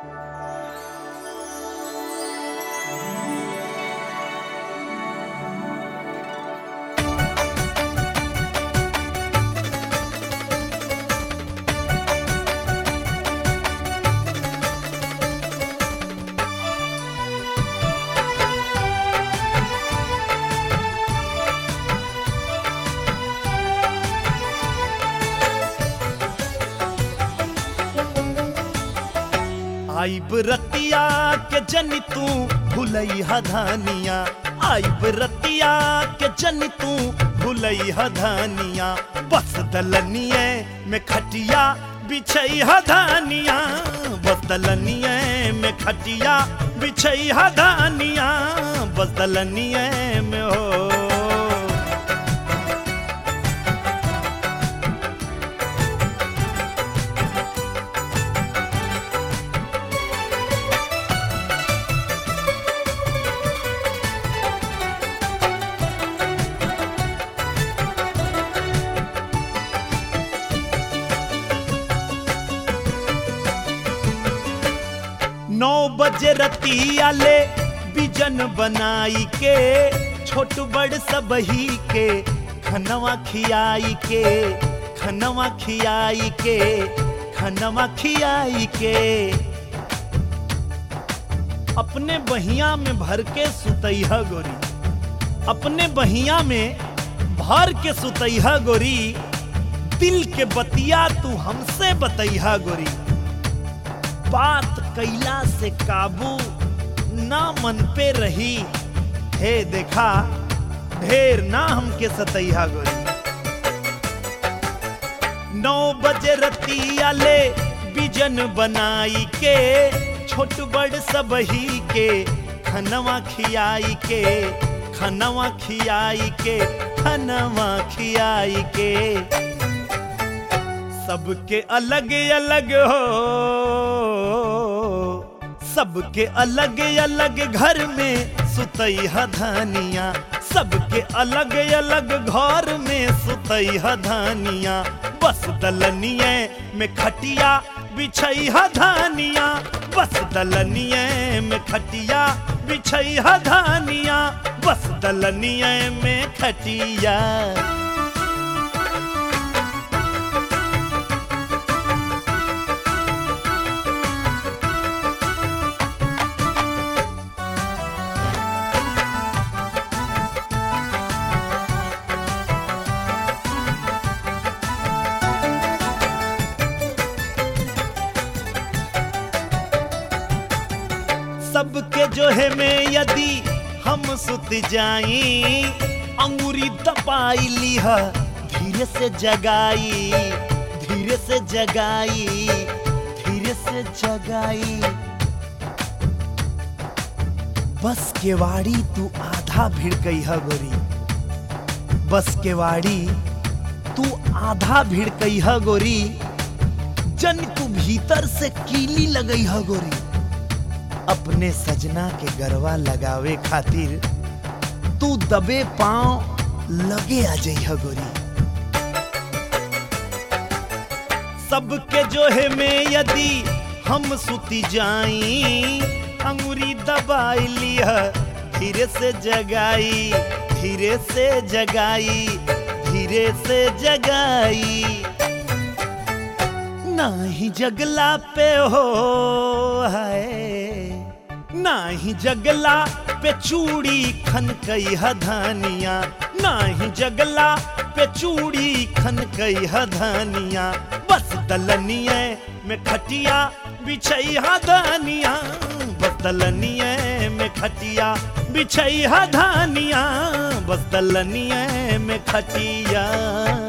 आइब रतिया के जनी तू भुलई हधानिया, आइब रतिया के जनी तू भुलई हधानिया, बस दलनिए में खटिया बिछई हधानिया, बस दलनिए में खटिया बिछई हधानिया, बस दलनिए में हो। नौ बजे रतिया ले बिजन बनाई के, छोट बड़ सबही के खनवा खियाई के, खनवा खियाई के, खनवा खियाई के। अपने बहिया में भर के सुतैहा गोरी, अपने बहिया में भर के सुतैहा गोरी, दिल के बतिया तू हमसे बतैहा गोरी। बात कैला से काबू ना मन पे रही, हे देखा ढेर ना हमके सतैहा गोरी। 9 बजे रतिया ले बिजन बनाई के, छोट बड़ सबही के खनवा खियाई के, खनवा खियाई के, खनवा खियाई के। सबके अलग अलग हो, सबके अलग अलग घर में सुतई हधानिया, सबके अलग अलग घर में सुतई हधानिया, बस दलनिए में खटिया बिछई हधानिया, बस दलनिए में खटिया बिछई हधानिया, बस दलनिए में खटिया। सबके जो है में यदि हम सुत जाई, अंगूरी दबाई लिहा धीरे से जगाई, धीरे से जगाई, धीरे से जगाई। बस केवाड़ी तू आधा भिड़कई है गोरी, बस केवाड़ी तू आधा भिड़कई है गोरी, जन तू भीतर से कीली लगई है गोरी। अपने सजना के गरवा लगावे खातिर तू दबे पांव लगे आ जइहा गोरी। सबके जो है में यदि हम सुती जाई, अंगूरी दबाई लिया धीरे से जगाई, धीरे से जगाई, धीरे से जगाई। नाही जगला पे हो है, नाही जगला पे चूड़ी खनकई हधानिया, नाही जगला पे चूड़ी खनकई हधानिया, बस दलनिए में खटिया बिछई हधानिया, बस दलनिए में खटिया बिछई हधानिया, बस दलनिए में खटिया।